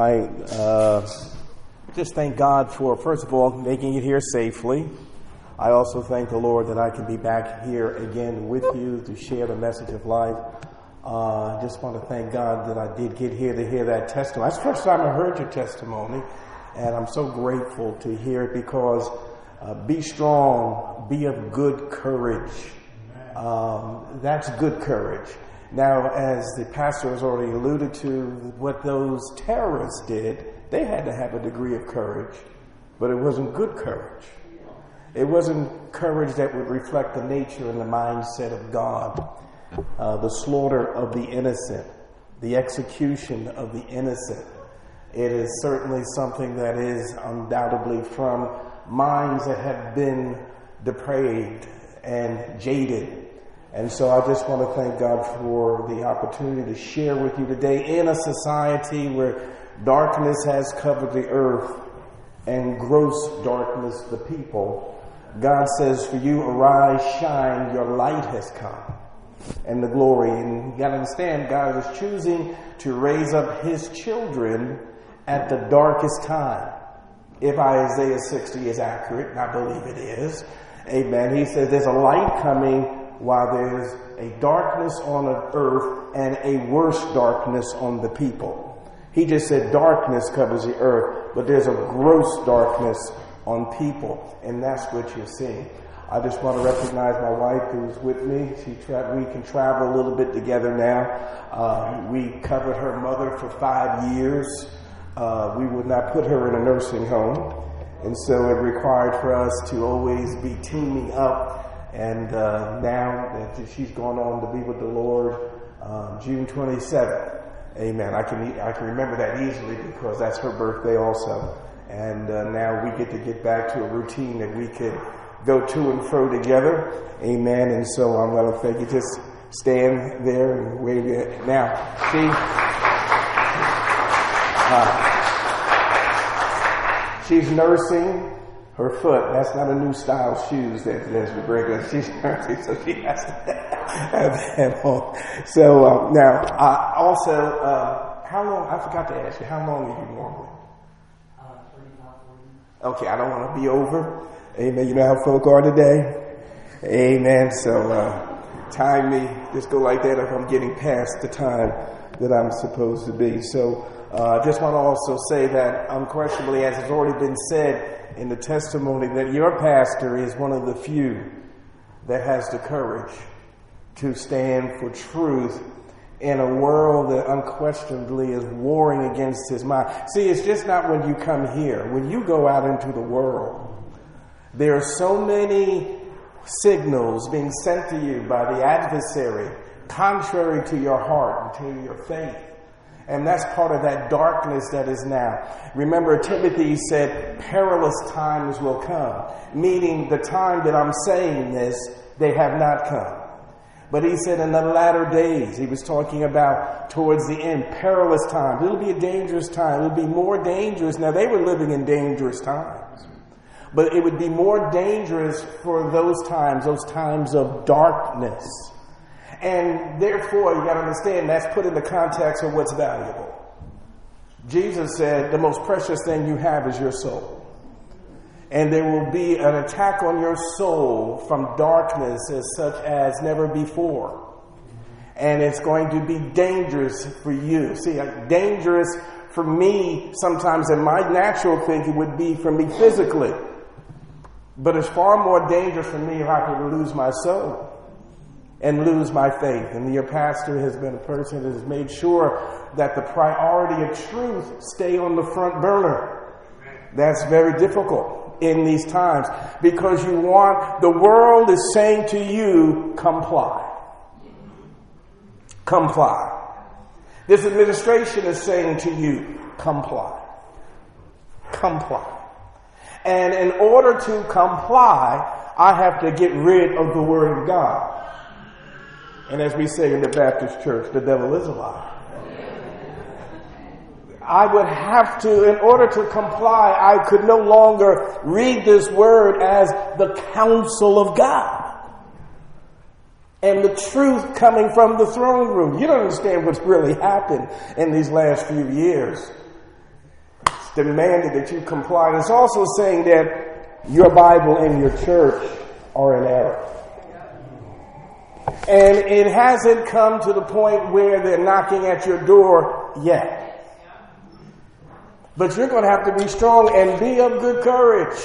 I just thank God for, first of all, making it here safely. I also thank the Lord that I can be back here again with you to share the message of life. I just want to thank God that I did get here to hear that testimony. That's the first time I heard your testimony, and I'm so grateful to hear it because be strong, be of good courage. That's good courage. Now, as the pastor has already alluded to, what those terrorists did, they had to have a degree of courage, but it wasn't good courage. It wasn't courage that would reflect the nature and the mindset of God. The slaughter of the innocent, the execution of the innocent. It is certainly something that is undoubtedly from minds that have been depraved and jaded. And so I just want to thank God for the opportunity to share with you today in a society where darkness has covered the earth and gross darkness the people. God says for you, arise, shine, your light has come. And the glory. And you got to understand, God is choosing to raise up his children at the darkest time. If Isaiah 60 is accurate, and I believe it is, amen. He says there's a light coming while there's a darkness on the earth and a worse darkness on the people. He just said darkness covers the earth, but there's a gross darkness on people, and that's what you're seeing. I just want to recognize my wife who's with me. We can travel a little bit together now. We covered her mother for 5 years. We would not put her in a nursing home, and so it required for us to always be teaming up. And now that she's gone on to be with the Lord, June 27th, amen. I can remember that easily because that's her birthday also. And now we get back to a routine that we could go to and fro together, amen. And so I'm going to thank you. Just stand there and wave it. Now, she's nursing her foot. That's not a new style of shoes that we bring her. She's nursing, so she has to have that on. So now, how long? I forgot to ask you. How long are you normally? 35, 40. Okay, I don't want to be over. Amen. You know how folk are today. Amen. So time me. Just go like that if I'm getting past the time that I'm supposed to be. So just want to also say that unquestionably, as has already been said in the testimony, that your pastor is one of the few that has the courage to stand for truth in a world that unquestionably is warring against his mind. See, it's just not when you come here. When you go out into the world, there are so many signals being sent to you by the adversary, contrary to your heart and to your faith. And that's part of that darkness that is now. Remember, Timothy said, perilous times will come, meaning the time that I'm saying this, they have not come. But he said in the latter days, he was talking about towards the end, perilous times. It'll be a dangerous time. It'll be more dangerous. Now, they were living in dangerous times. But it would be more dangerous for those times of darkness. And therefore, you got to understand, that's put in the context of what's valuable. Jesus said, the most precious thing you have is your soul. And there will be an attack on your soul from darkness such as never before. And it's going to be dangerous for you. See, dangerous for me sometimes in my natural thinking would be for me physically. But it's far more dangerous for me if I could lose my soul and lose my faith. And your pastor has been a person that has made sure that the priority of truth stay on the front burner. That's very difficult in these times because the world is saying to you, comply. Comply. This administration is saying to you, comply. Comply. And in order to comply, I have to get rid of the Word of God. And as we say in the Baptist church, the devil is a liar. I would have to, in order to comply, I could no longer read this word as the counsel of God and the truth coming from the throne room. You don't understand what's really happened in these last few years. demanded that you comply. It's also saying that your Bible and your church are in error. And it hasn't come to the point where they're knocking at your door yet. But you're going to have to be strong and be of good courage.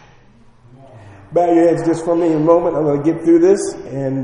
Bow your heads just for me a moment. I'm going to get through this. And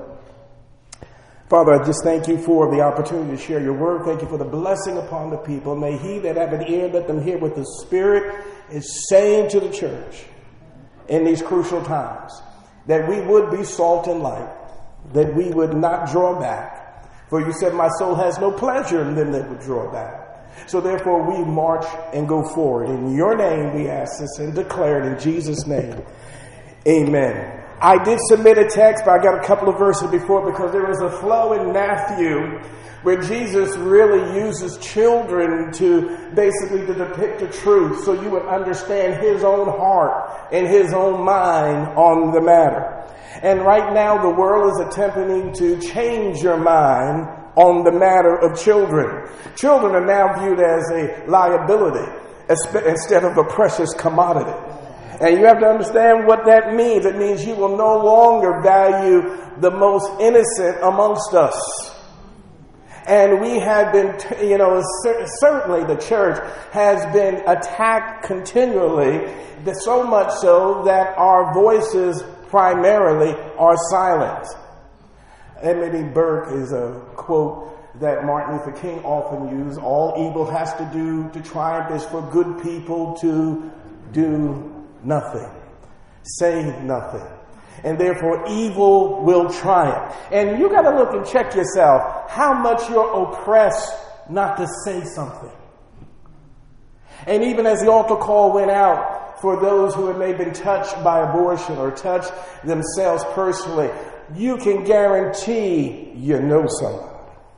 Father, I just thank you for the opportunity to share your word. Thank you for the blessing upon the people. May he that have an ear, let them hear what the Spirit is saying to the church in these crucial times. That we would be salt and light. That we would not draw back. For you said, my soul has no pleasure in them that would draw back. So therefore we march and go forward. In your name we ask this and declare it in Jesus' name. Amen. I did submit a text, but I got a couple of verses before because there is a flow in Matthew where Jesus really uses children to basically to depict the truth so you would understand his own heart and his own mind on the matter. And right now the world is attempting to change your mind on the matter of children. Children are now viewed as a liability instead of a precious commodity. And you have to understand what that means. It means you will no longer value the most innocent amongst us. And we have been, certainly the church has been attacked continually, so much so that our voices primarily are silent. Emmett Burke is a quote that Martin Luther King often used. All evil has to do to triumph is for good people to do nothing, say nothing, and therefore evil will triumph. And you got to look and check yourself how much you're oppressed not to say something. And even as the altar call went out for those who have maybe been touched by abortion or touched themselves personally, you can guarantee you know somebody.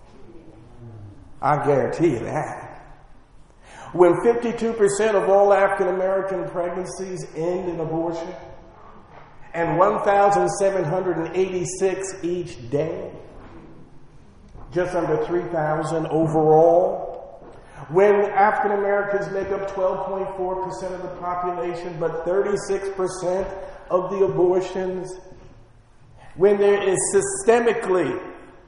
I guarantee you that. When 52% of all African American pregnancies end in abortion, and 1,786 each day, just under 3,000 overall, when African Americans make up 12.4% of the population, but 36% of the abortions, when there is systemically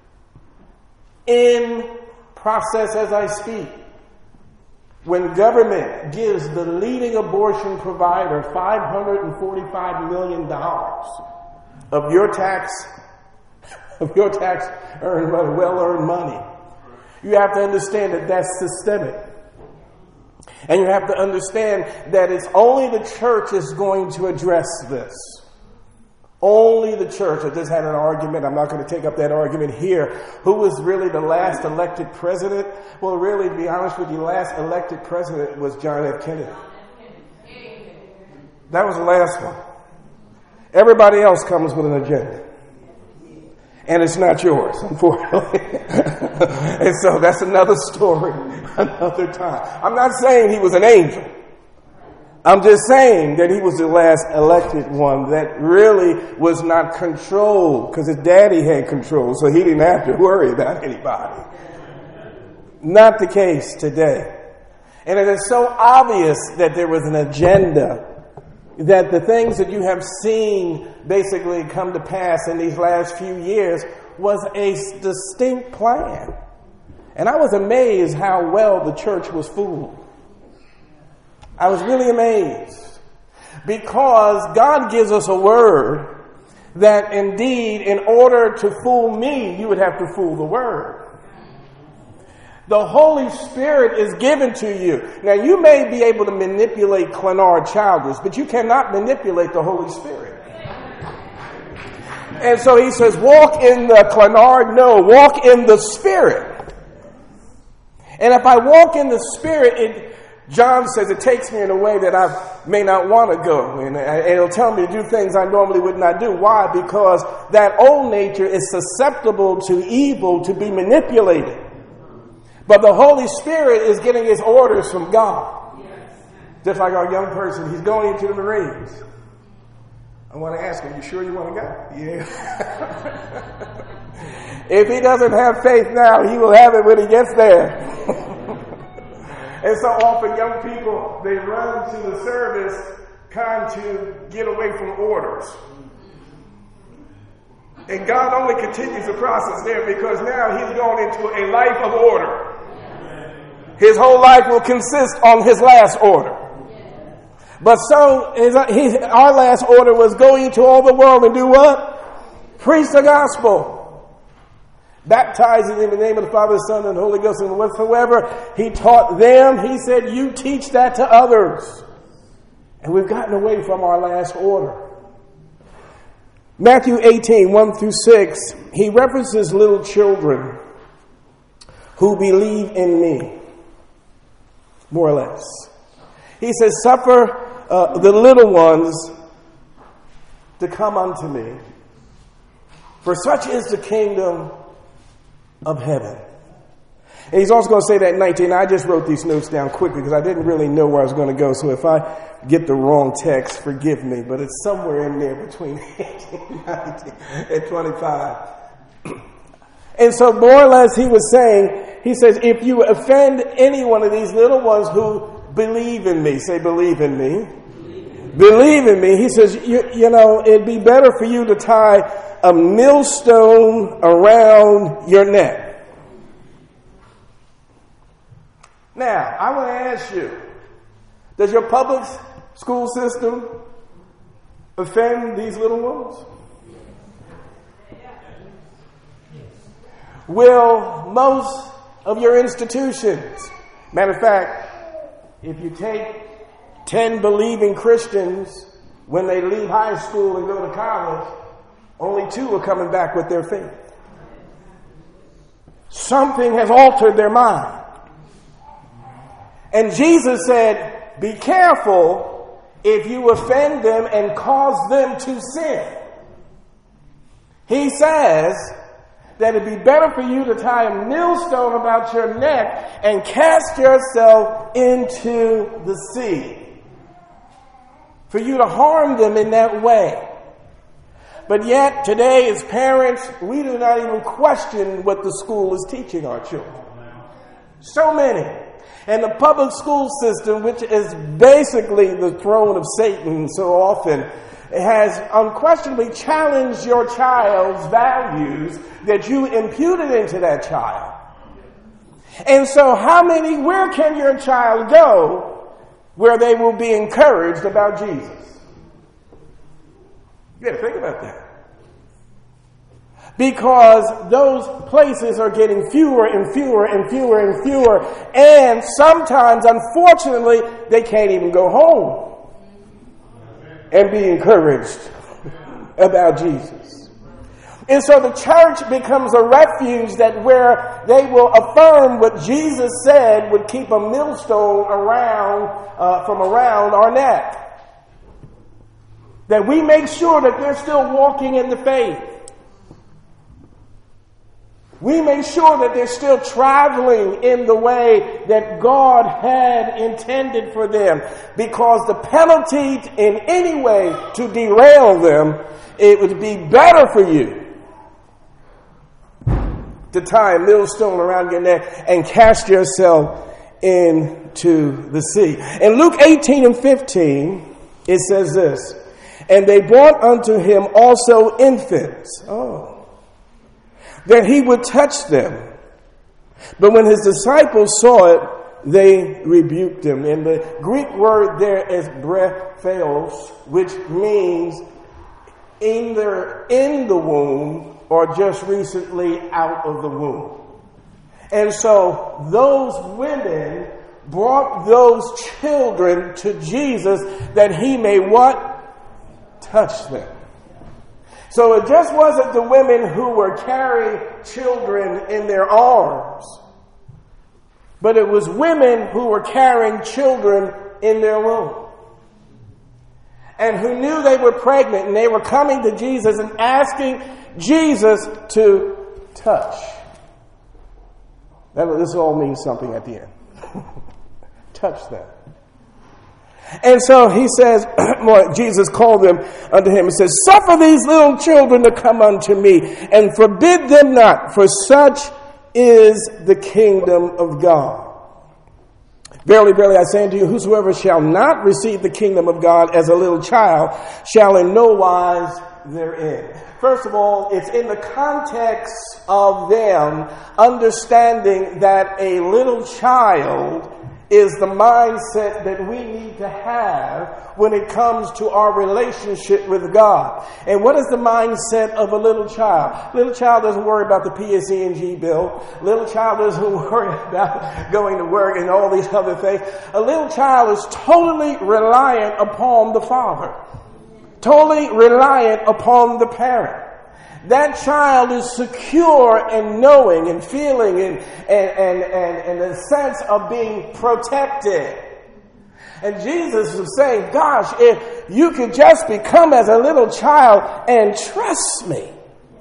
in process as I speak, when government gives the leading abortion provider $545 million of your tax earned money, well-earned money, you have to understand that that's systemic. And you have to understand that it's only the church is going to address this. Only the church. I just had an argument. I'm not going to take up that argument here. Who was really the last elected president? Well, really, to be honest with you, the last elected president was John F. Kennedy. That was the last one. Everybody else comes with an agenda. And it's not yours, unfortunately. And so that's another story, another time. I'm not saying he was an angel. I'm just saying that he was the last elected one that really was not controlled because his daddy had control, so he didn't have to worry about anybody. Not the case today. And it is so obvious that there was an agenda, that the things that you have seen basically come to pass in these last few years was a distinct plan. And I was amazed how well the church was fooled. I was really amazed because God gives us a word that indeed in order to fool me, you would have to fool the word. The Holy Spirit is given to you. Now you may be able to manipulate Clenard Childers, but you cannot manipulate the Holy Spirit. And so he says, walk in the Clenard, no, walk in the Spirit. And if I walk in the Spirit, John says it takes me in a way that I may not want to go. And it'll tell me to do things I normally would not do. Why? Because that old nature is susceptible to evil, to be manipulated. But the Holy Spirit is getting his orders from God. Just like our young person, he's going into the Marines. I want to ask him, you sure you want to go? Yeah. If he doesn't have faith now, he will have it when he gets there. And so often young people, they run to the service trying to get away from orders. And God only continues the process there because now he's going into a life of order. His whole life will consist on his last order. But so our last order was going into all the world and do what? Preach the gospel. Baptizing in the name of the Father, the Son, and the Holy Ghost, and whatsoever he taught them, he said, you teach that to others. And we've gotten away from our last order. Matthew 18, 1 through 6, he references little children who believe in me, more or less. He says, suffer the little ones to come unto me, for such is the kingdom of heaven. And he's also going to say that in 19. I just wrote these notes down quickly because I didn't really know where I was going to go. So if I get the wrong text, forgive me. But it's somewhere in there between 18, 19, and 25. And so more or less he was saying, he says, if you offend any one of these little ones who believe in me, say believe in me. Believe in me. He says, you know, it'd be better for you to tie a millstone around your neck. Now, I want to ask you, does your public school system offend these little ones? Will most of your institutions, matter of fact, if you take 10 believing Christians, when they leave high school and go to college, only 2 are coming back with their faith. Something has altered their mind. And Jesus said, be careful if you offend them and cause them to sin. He says that it'd be better for you to tie a millstone about your neck and cast yourself into the sea. For you to harm them in that way. But yet, today as parents, we do not even question what the school is teaching our children. So many. And the public school system, which is basically the throne of Satan so often, has unquestionably challenged your child's values that you imputed into that child. And so where can your child go where they will be encouraged about Jesus? You got to think about that. Because those places are getting fewer and fewer and fewer and fewer. And sometimes, unfortunately, they can't even go home and be encouraged about Jesus. And so the church becomes a refuge that where they will affirm what Jesus said would keep a millstone from around our neck. That we make sure that they're still walking in the faith. We make sure that they're still traveling in the way that God had intended for them. Because the penalty in any way to derail them, it would be better for you to tie a millstone around your neck and cast yourself into the sea. In Luke 18 and 15, it says this, and they brought unto him also infants. That he would touch them. But when his disciples saw it, they rebuked him. And the Greek word there is brephos, which means either in the womb or just recently out of the womb. And so those women brought those children to Jesus that he may what? Touch them. So it just wasn't the women who were carrying children in their arms, but it was women who were carrying children in their womb. And who knew they were pregnant, and they were coming to Jesus and asking Jesus to touch. This all means something at the end. Touch them. And so he says, Jesus called them unto him and says, suffer these little children to come unto me, and forbid them not, for such is the kingdom of God. Verily, verily, I say unto you, whosoever shall not receive the kingdom of God as a little child shall in no wise therein. First of all, it's in the context of them understanding that a little child is the mindset that we need to have when it comes to our relationship with God. And what is the mindset of a little child? Little child doesn't worry about the PSE&G bill. Little child doesn't worry about going to work and all these other things. A little child is totally reliant upon the father. Totally reliant upon the parent. That child is secure in knowing and feeling and the sense of being protected. And Jesus was saying, gosh, if you could just become as a little child and trust me,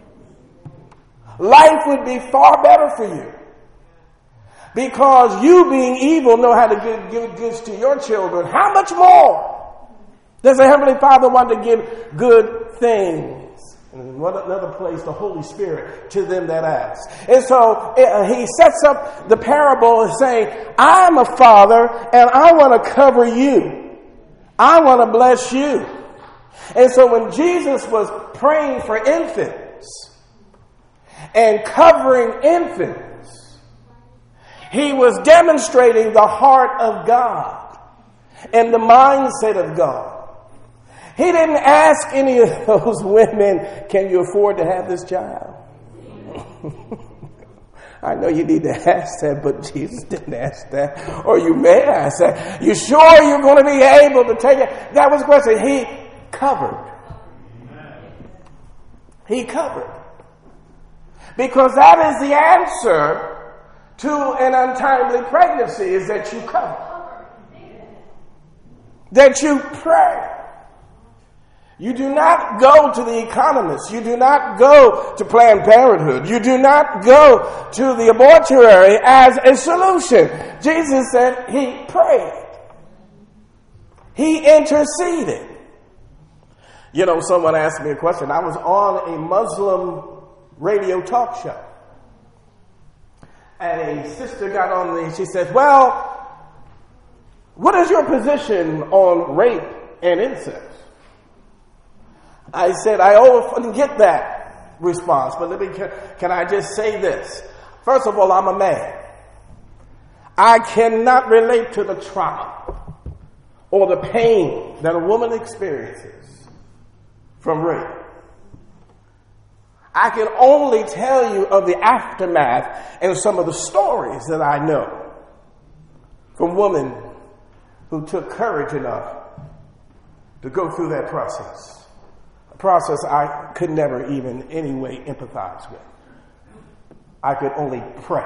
life would be far better for you. Because you being evil know how to give goods to your children. How much more does the Heavenly Father want to give good things? And in another place, the Holy Spirit to them that ask. And so he sets up the parable saying, I'm a father and I want to cover you. I want to bless you. And so when Jesus was praying for infants and covering infants, he was demonstrating the heart of God and the mindset of God. He didn't ask any of those women, can you afford to have this child? I know you need to ask that, but Jesus didn't ask that. Or you may ask that. You sure you're going to be able to take it? That was the question. He covered. He covered. Because that is the answer to an untimely pregnancy, is that you cover. That you pray. You do not go to the economist. You do not go to Planned Parenthood. You do not go to the abortuary as a solution. Jesus said he prayed. He interceded. You know, someone asked me a question. I was on a Muslim radio talk show. And a sister got on me. She said, well, what is your position on rape and incest? I said, I often get that response, but can I just say this? First of all, I'm a man. I cannot relate to the trauma or the pain that a woman experiences from rape. I can only tell you of the aftermath and some of the stories that I know from women who took courage enough to go through that process. Process I could never even in any way empathize with. I could only pray.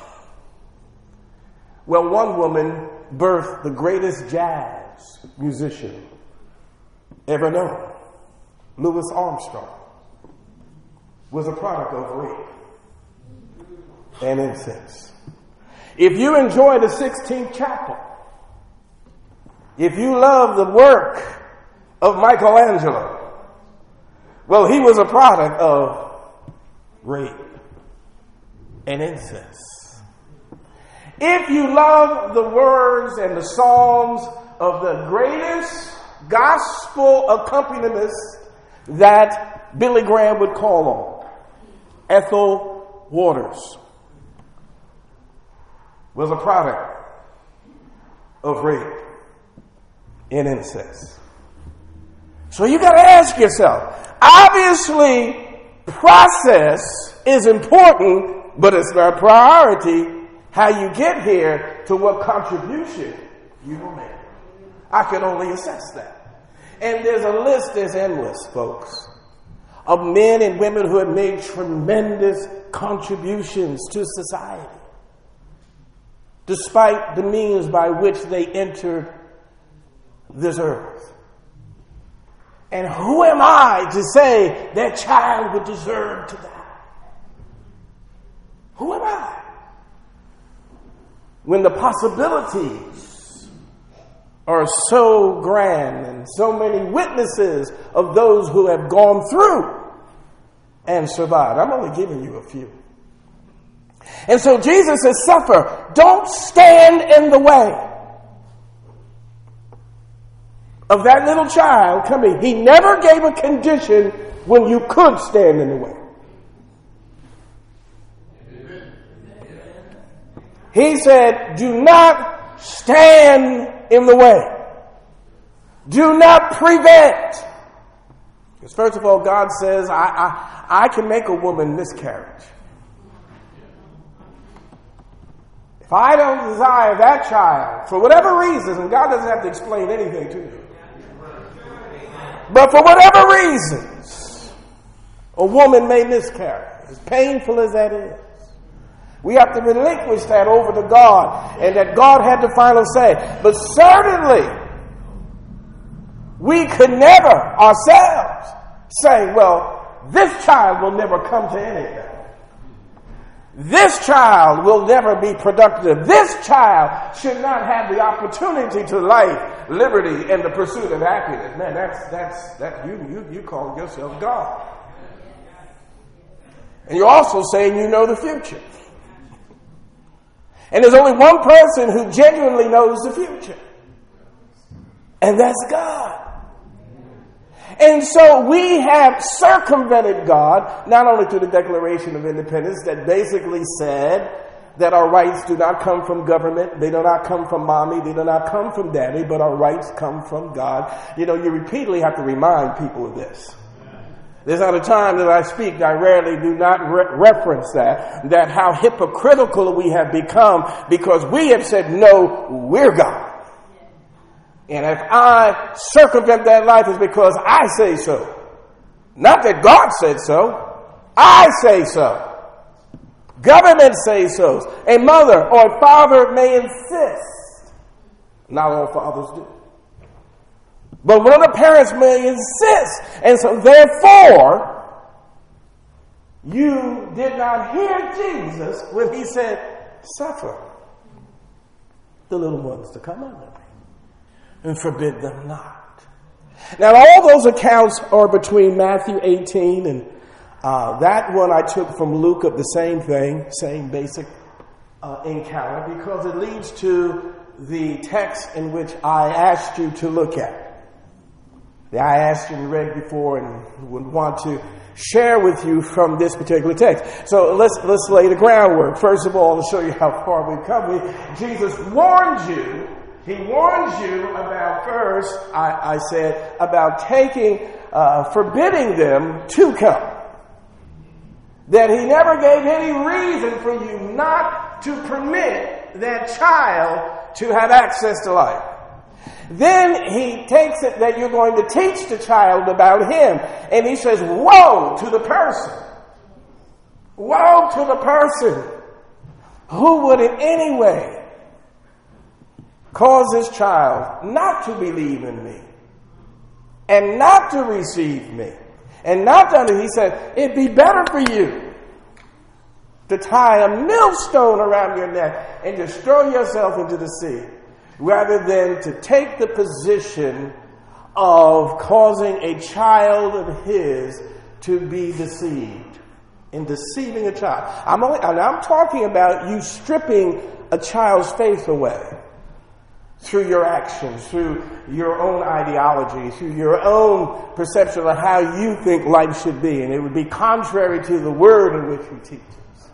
Well, one woman birthed the greatest jazz musician ever known. Louis Armstrong was a product of rape and incest. If you enjoy the Sistine Chapel, if you love the work of Michelangelo, well, he was a product of rape and incest. If you love the words and the songs of the greatest gospel accompanist that Billy Graham would call on, Ethel Waters, was a product of rape and incest. So you got to ask yourself, obviously, process is important, but it's not priority how you get here to what contribution you will make. I can only assess that. And there's a list that's endless, folks, of men and women who have made tremendous contributions to society, despite the means by which they entered this earth. And who am I to say that child would deserve to die? Who am I? When the possibilities are so grand and so many witnesses of those who have gone through and survived. I'm only giving you a few. And so Jesus says, suffer. Don't stand in the way. of that little child coming. He never gave a condition when you could stand in the way. He said, do not stand in the way. Do not prevent. Because first of all, God says, I can make a woman miscarriage. If I don't desire that child, for whatever reason, and God doesn't have to explain anything to you, but for whatever reasons, a woman may miscarry, as painful as that is. We have to relinquish that over to God, and that God had the final say. But certainly, we could never ourselves say, well, this child will never come to anything. This child will never be productive. This child should not have the opportunity to life, liberty, and the pursuit of happiness. Man, that's you call yourself God. And you're also saying you know the future. And there's only one person who genuinely knows the future. And that's God. And so we have circumvented God, not only through the Declaration of Independence that basically said that our rights do not come from government, they do not come from mommy, they do not come from daddy, but our rights come from God. You know, you repeatedly have to remind people of this. There's not a time that I speak, I rarely do not reference that how hypocritical we have become because we have said, no, we're God. And if I circumvent that life, it's because I say so. Not that God said so. I say so. Government says so. A mother or a father may insist. Not all fathers do. But one of the parents may insist. And so therefore, you did not hear Jesus when he said, suffer the little ones to come unto me, and forbid them not. Now, all those accounts are between Matthew 18 and that one I took from Luke of the same thing, same basic encounter, because it leads to the text in which I asked you to look at. I asked you to read before and would want to share with you from this particular text. So let's lay the groundwork. First of all, to show you how far we've come. Jesus warned you. He warns you about first, I said, about forbidding them to come. That he never gave any reason for you not to permit that child to have access to life. Then he takes it that you're going to teach the child about him. And he says, woe to the person. Woe to the person who would in any way cause this child not to believe in me and not to receive me and not to, he said, it'd be better for you to tie a millstone around your neck and just throw yourself into the sea rather than to take the position of causing a child of his to be deceived. In deceiving a child. I'm talking about you stripping a child's faith away through your actions, through your own ideology, through your own perception of how you think life should be. And it would be contrary to the word in which he teaches.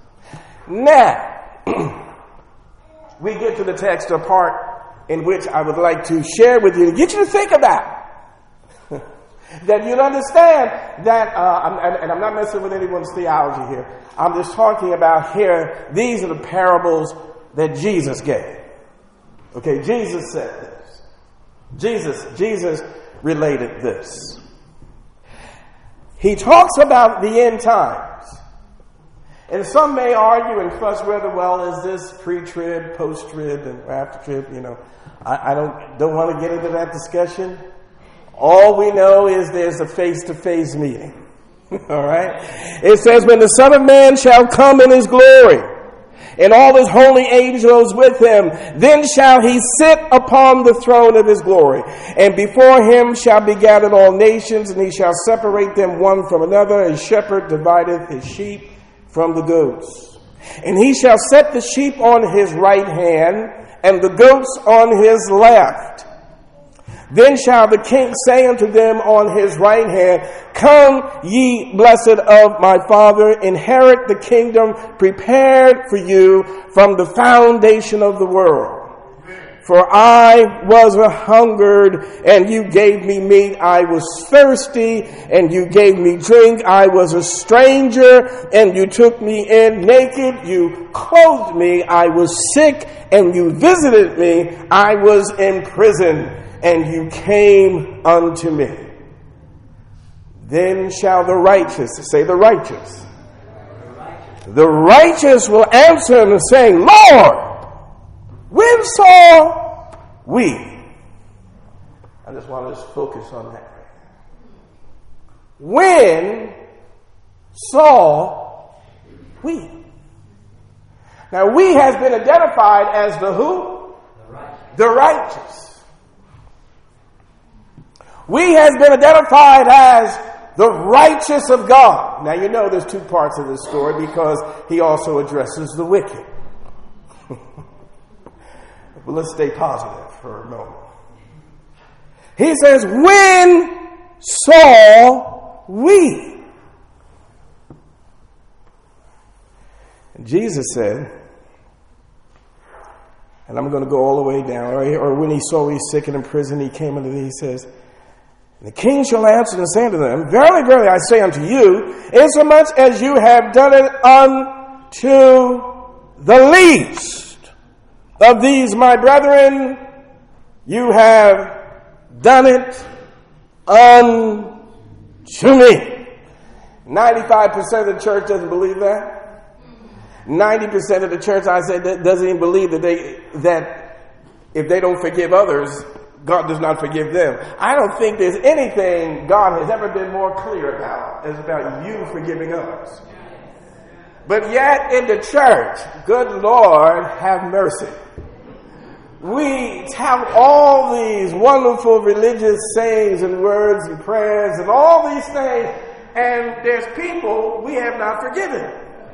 Now, we get to the text, a part in which I would like to share with you, to get you to think about. That you'd understand that, and I'm not messing with anyone's theology here. I'm just talking about here, these are the parables that Jesus gave. Okay, Jesus said this. Jesus related this. He talks about the end times. And some may argue and fuss whether, well, is this pre-trib, post-trib, and after-trib? You know, I don't want to get into that discussion. All we know is there's a face-to-face meeting. All right? It says, when the Son of Man shall come in his glory, and all his holy angels with him, then shall he sit upon the throne of his glory. And before him shall be gathered all nations, and he shall separate them one from another, as shepherd divideth his sheep from the goats. And he shall set the sheep on his right hand, and the goats on his left. Then shall the king say unto them on his right hand, Come, ye blessed of my Father, inherit the kingdom prepared for you from the foundation of the world. For I was hungered, and you gave me meat. I was thirsty, and you gave me drink. I was a stranger, and you took me in. Naked, you clothed me. I was sick, and you visited me. I was in prison, and you came unto me. Then shall the righteous, say the righteous. The righteous will answer him and say, Lord, when saw we? I just want to focus on that. When saw we? Now, we has been identified as the who? The righteous. We has been identified as the righteous of God. Now, you know there's two parts of this story because he also addresses the wicked. But let's stay positive for a moment. He says, when saw we? And Jesus said, and I'm going to go all the way down, or when he saw he's sick and in prison, he came unto thee, he says, the king shall answer and say unto them, Verily, verily, I say unto you, insomuch as you have done it unto the least of these my brethren, you have done it unto me. 95% of the church doesn't believe that. 90% of the church, I said, doesn't even believe that if they don't forgive others, God does not forgive them. I don't think there's anything God has ever been more clear about is about you forgiving others. But yet in the church, good Lord, have mercy. We have all these wonderful religious sayings and words and prayers and all these things, and there's people we have not forgiven.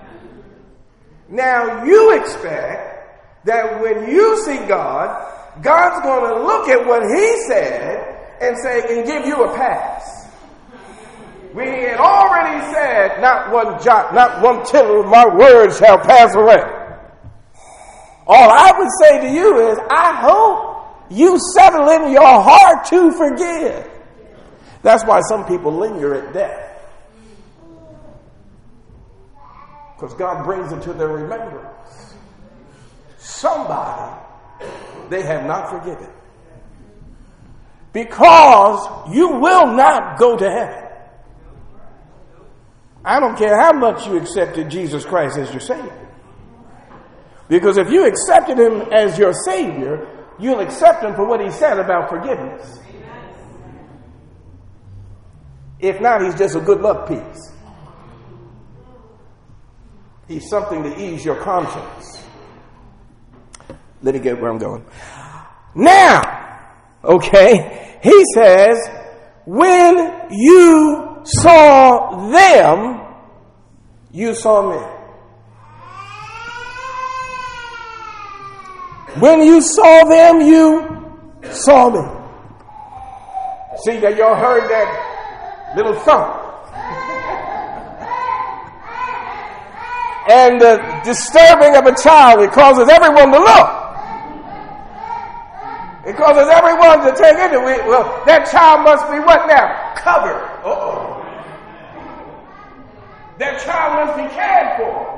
Now you expect that when you see God, God's going to look at what he said and say, and give you a pass. We had already said, not one jot, not one tittle of my words shall pass away. All I would say to you is, I hope you settle in your heart to forgive. That's why some people linger at death. Because God brings it to their remembrance. Somebody they have not forgiven. Because you will not go to heaven. I don't care how much you accepted Jesus Christ as your Savior. Because if you accepted him as your Savior, you'll accept him for what he said about forgiveness. If not, he's just a good luck piece. He's something to ease your conscience. Let me get where I'm going. Now, okay, he says, when you saw them, you saw me. When you saw them, you saw me. See that y'all heard that little thump. And the disturbing of a child, it causes everyone to look. It causes everyone to take into it. Well, that child must be what now? Covered. Uh-oh. That child must be cared for.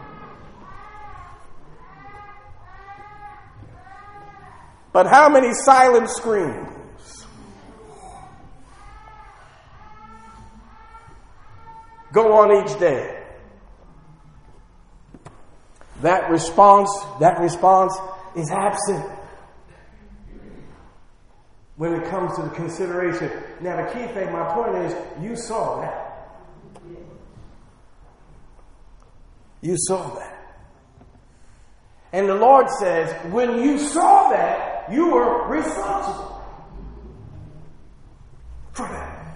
But how many silent screams go on each day? That response is absent when it comes to the consideration. Now, the key thing, my point is, you saw that. You saw that. And the Lord says, when you saw that, you were responsible for that.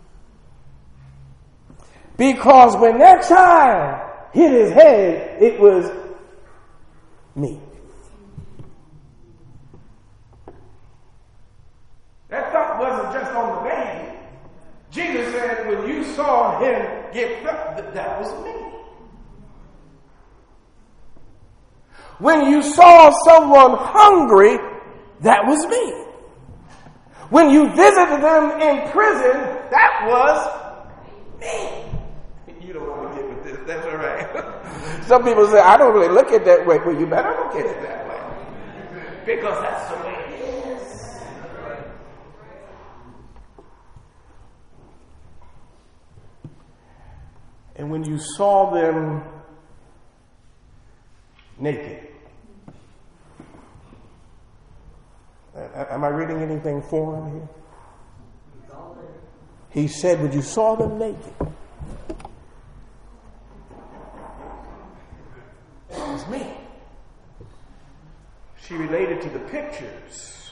Because when that child hit his head, it was me. That saw him get pregnant, that was me. When you saw someone hungry, that was me. When you visited them in prison, that was me. You don't want to get with this, that's all right. Some people say, I don't really look at it that way. Well, you better look at it that way. Because that's the way it is. And when you saw them naked, am I reading anything foreign here? He said, when you saw them naked, it was me. She related to the pictures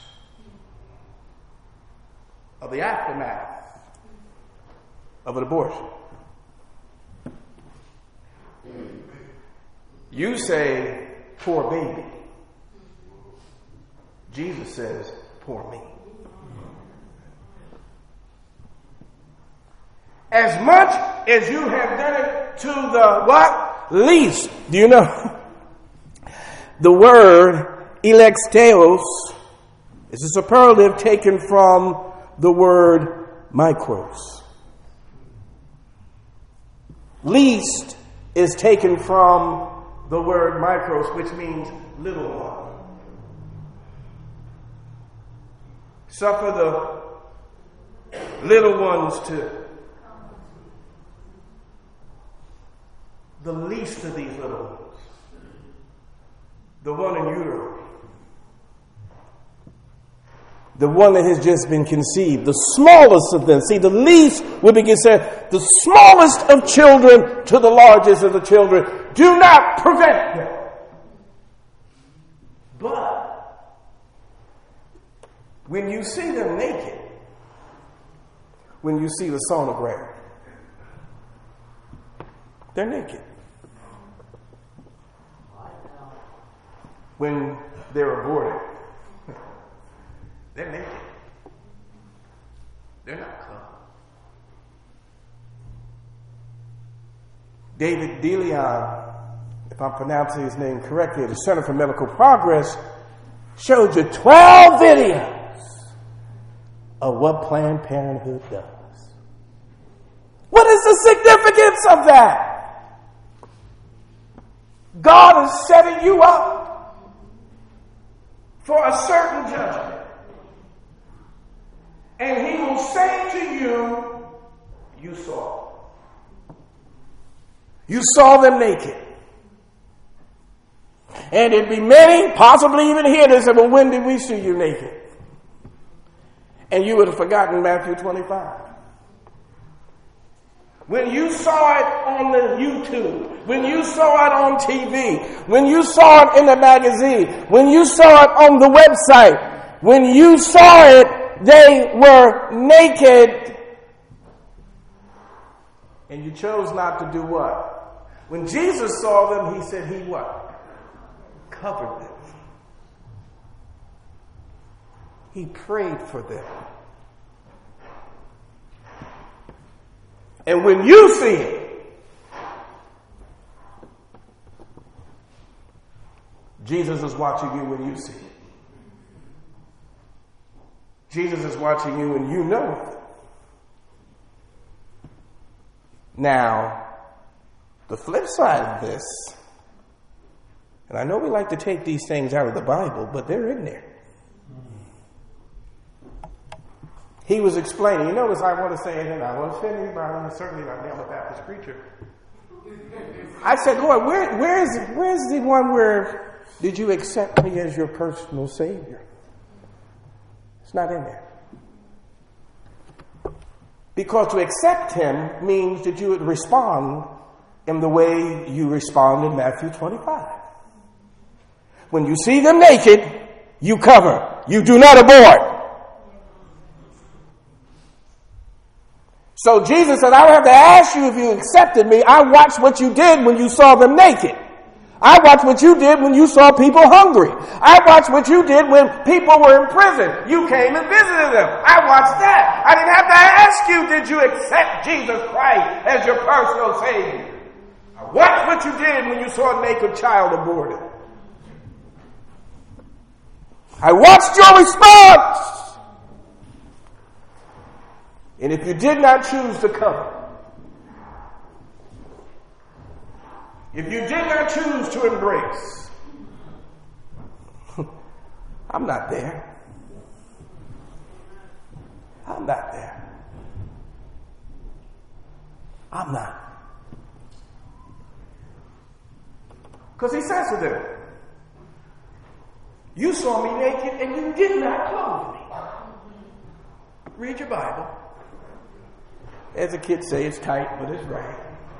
of the aftermath of an abortion. You say, poor baby. Jesus says, poor me. As much as you have done it to the what? Least. Do you know? The word electeos is a superlative taken from the word mikros. Least is taken from the word micros, which means little one. Suffer the little ones to the least of these little ones. The one in utero. The one that has just been conceived. The smallest of them. See, the least would be considered the smallest of children to the largest of the children. Do not prevent them. But when you see them naked, when you see the sonogram, they're naked. When they're aborted, they're naked. They're not covered. David DeLeon, if I'm pronouncing his name correctly, at the Center for Medical Progress, showed you 12 videos of what Planned Parenthood does. What is the significance of that? God is setting you up for a certain judgment. And he will say to you, you saw. You saw them naked. And there'd be many, possibly even here, that said, well, when did we see you naked? And you would have forgotten Matthew 25. When you saw it on the YouTube, when you saw it on TV, when you saw it in the magazine, when you saw it on the website, when you saw it, they were naked. And you chose not to do what? When Jesus saw them, he said he what? Covered them. He prayed for them. And when you see it, Jesus is watching you when you see it. Jesus is watching you and you know it. Now, the flip side of this, and I know we like to take these things out of the Bible, but they're in there. He was explaining, you notice I want to say it, and I won't offend anybody, I'm certainly not a Baptist preacher. I said, Lord, where's the one where did you accept me as your personal Savior? It's not in there. Because to accept him means that you would respond in the way you respond in Matthew 25. When you see them naked, you cover. You do not abort. So Jesus said, I don't have to ask you if you accepted me. I watched what you did when you saw them naked. I watched what you did when you saw people hungry. I watched what you did when people were in prison. You came and visited them. I watched that. I didn't have to ask you, did you accept Jesus Christ as your personal Savior? I watched what you did when you saw a naked child aborted. I watched your response. And if you did not choose to come, if you did not choose to embrace, I'm not there. I'm not there. I'm not. Because he says to them, you saw me naked and you did not clothe me. Read your Bible. As the kids say, it's tight, but it's right.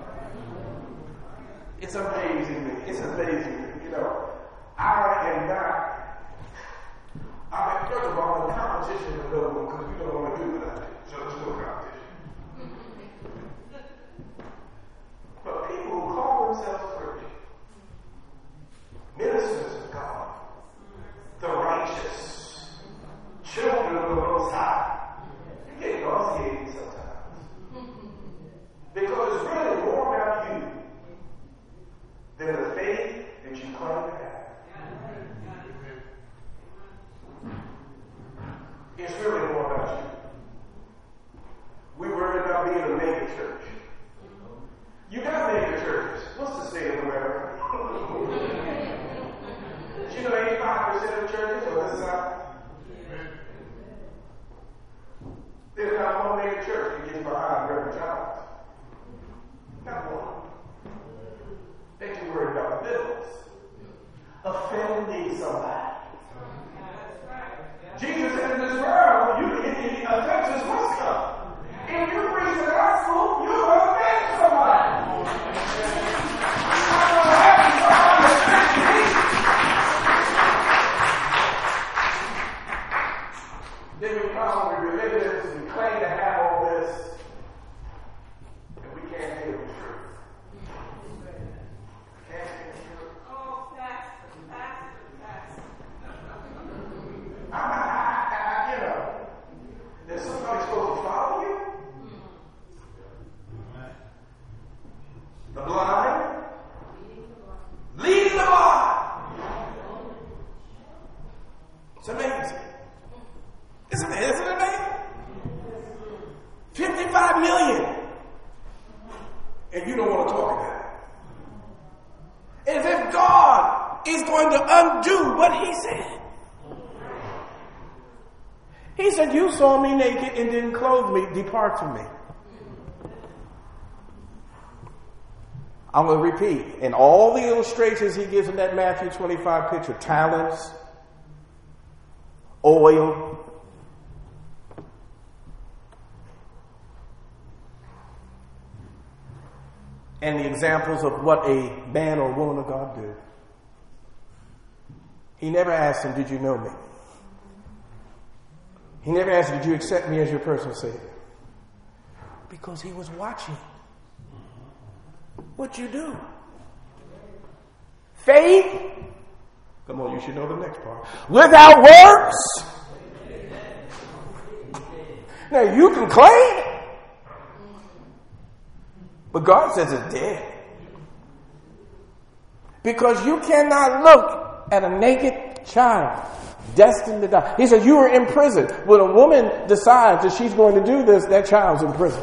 It's amazing. It's amazing. You know, I am not. I mean, first of all, the competition is over because we don't want to do that. So there's no competition. But people who call themselves Christians, ministers of God, the righteous, children of the Most High, you get nauseated sometimes. Because it's really more about you than the faith that you claim to have. It's really more about you. We worry about being a mega church. You got mega churches. What's the state of America? Did you know 85% of churches on this side? There's not one mega church that gets behind Reverend Johns. Not one. They can worry about bills, offending somebody. Jesus said in this world, you can get offenses with stuff. If you preach the gospel, you will offend somebody. Then we come, we're religious, we claim to have all this, and we can't deal with the truth. There's somebody supposed to follow you. The blind, leading the blind. It's amazing. Isn't it amazing? 55 million. And you don't want to talk about it. As if God is going to undo what he said. He said, you saw me naked and didn't clothe me. Depart from me. I'm going to repeat. In all the illustrations he gives in that Matthew 25 picture, talents, oil, and the examples of what a man or woman of God do. He never asked him, did you know me? He never asked, did you accept me as your personal Savior? Because he was watching what you do. Faith, come on, you should know the next part. Without works. Now you can claim it, but God says it's dead. Because you cannot look at a naked child destined to die. He said, you are in prison. When a woman decides that she's going to do this, that child's in prison.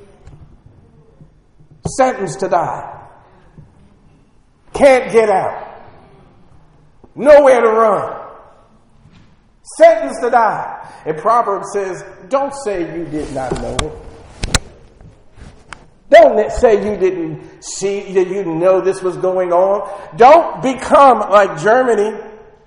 Sentenced to die. Can't get out. Nowhere to run. Sentenced to die. And Proverbs says, don't say you did not know it. Don't say you didn't see, that you didn't know this was going on. Don't become like Germany.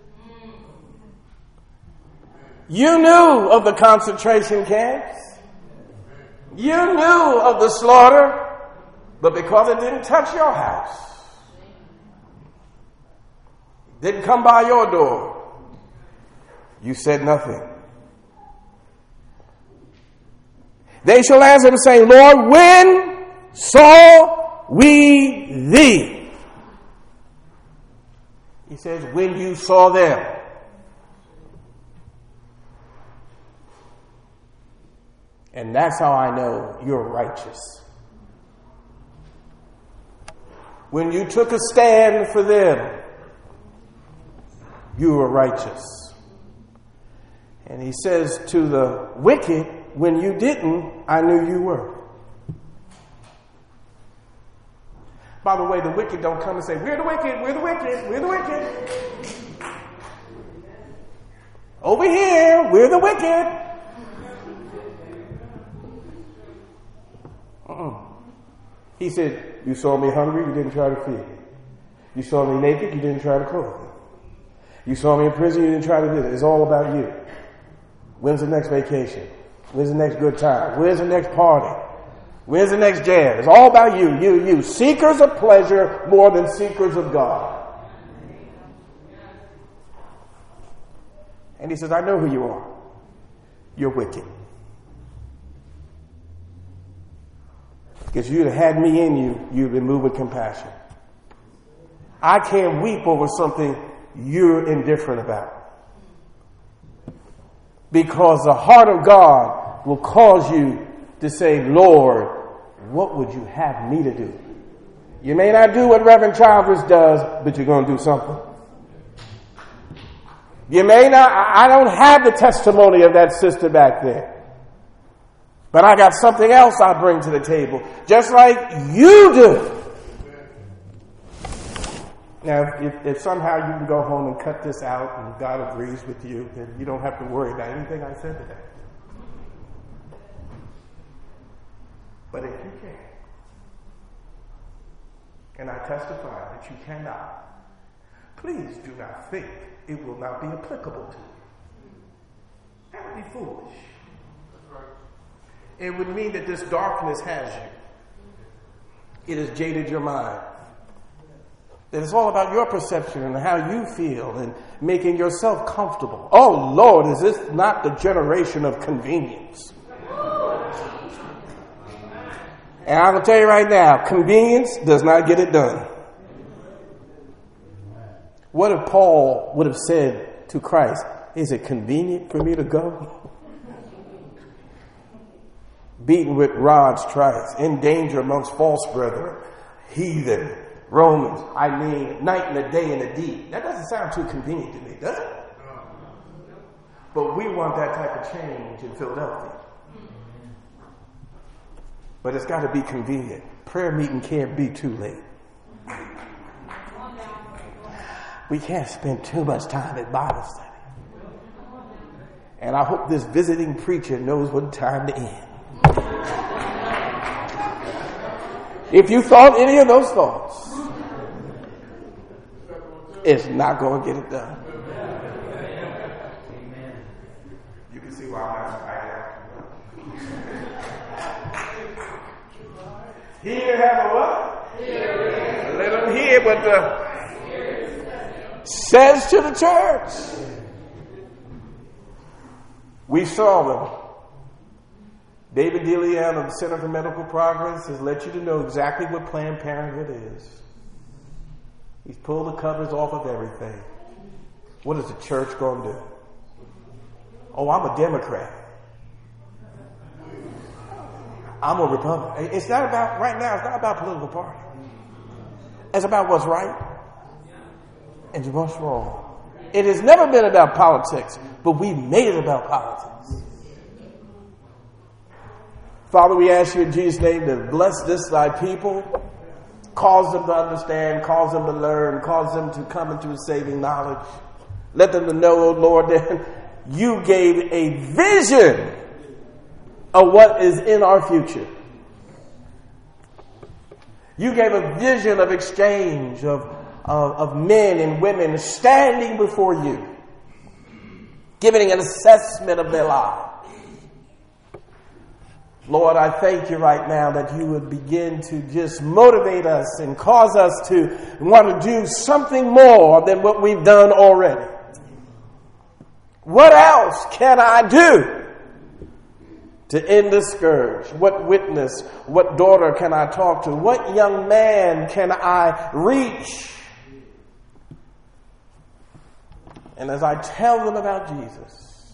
You knew of the concentration camps. You knew of the slaughter, but because it didn't touch your house, didn't come by your door, you said nothing. They shall answer him, saying, Lord, when saw we thee? He says, when you saw them. And that's how I know you're righteous. When you took a stand for them, you were righteous. And he says to the wicked, when you didn't, I knew you were. By the way, the wicked don't come and say, we're the wicked, we're the wicked, we're the wicked. Over here, we're the wicked. He said, you saw me hungry, you didn't try to feed me. You saw me naked, you didn't try to clothe me. You saw me in prison, you didn't try to do it. It's all about you. When's the next vacation? When's the next good time? Where's the next party? Where's the next jam? It's all about you, you. Seekers of pleasure more than seekers of God. And he says, I know who you are. You're wicked. Because you'd have had me in you, you'd been moved with compassion. I can't weep over something you're indifferent about. Because the heart of God will cause you to say, Lord, what would you have me to do? You may not do what Reverend Childress does, but you're going to do something. You may not, I don't have the testimony of that sister back there. But I got something else I bring to the table, just like you do. Now, if somehow you can go home and cut this out and God agrees with you, then you don't have to worry about anything I said today. But if you can, and I testify that you cannot, please do not think it will not be applicable to you. That would be foolish. It would mean that this darkness has you. It has jaded your mind. That it's all about your perception and how you feel and making yourself comfortable. Oh, Lord, is this not the generation of convenience? And I will tell you right now, convenience does not get it done. What if Paul would have said to Christ, is it convenient for me to go? Beaten with rods, stripes, in danger amongst false brethren, heathen, Romans, I mean, night and a day in the deep. That doesn't sound too convenient to me, does it? But we want that type of change in Philadelphia. But it's got to be convenient. Prayer meeting can't be too late. We can't spend too much time at Bible study. And I hope this visiting preacher knows what time to end. If you thought any of those thoughts, it's not going to get it done. You can see why I'm not Hear, have a what? Let them hear what the says to the church. We saw them. David DeLeon of the Center for Medical Progress has let you to know exactly what Planned Parenthood is. He's pulled the covers off of everything. What is the church going to do? Oh, I'm a Democrat. I'm a Republican. It's not about, right now, it's not about political party. It's about what's right and what's wrong. It has never been about politics, but we made it about politics. Father, we ask you in Jesus' name to bless this thy people, cause them to understand, cause them to learn, cause them to come into a saving knowledge. Let them to know, oh Lord, that you gave a vision of what is in our future. You gave a vision of exchange, of men and women standing before you, giving an assessment of their lives. Lord, I thank you right now that you would begin to just motivate us and cause us to want to do something more than what we've done already. What else can I do to end this scourge? What witness, what daughter can I talk to? What young man can I reach And as I tell them about Jesus,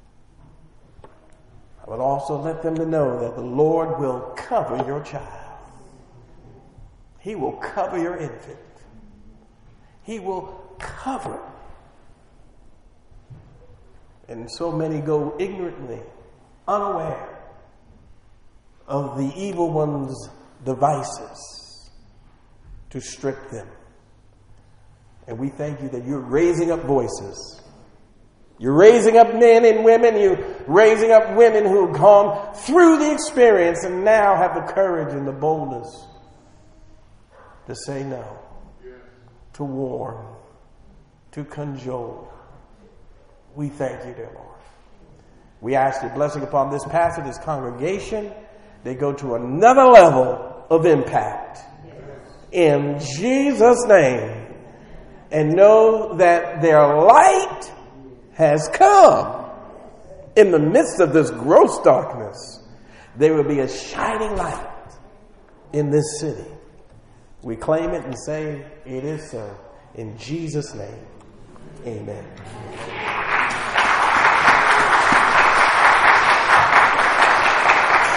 I would also let them to know that the Lord will cover your child. He will cover your infant. He will cover. And so many go ignorantly, unaware of the evil one's devices to strip them. And we thank you that you're raising up voices. You're raising up men and women. You're raising up women who have gone through the experience and now have the courage and the boldness to say no, to warn, to cajole. We thank you, dear Lord. We ask your blessing upon this pastor, this congregation. They go to another level of impact. In Jesus' name. And know that their light has come in the midst of this gross darkness. There will be a shining light in this city. We claim it and say it is so. In Jesus' name, amen.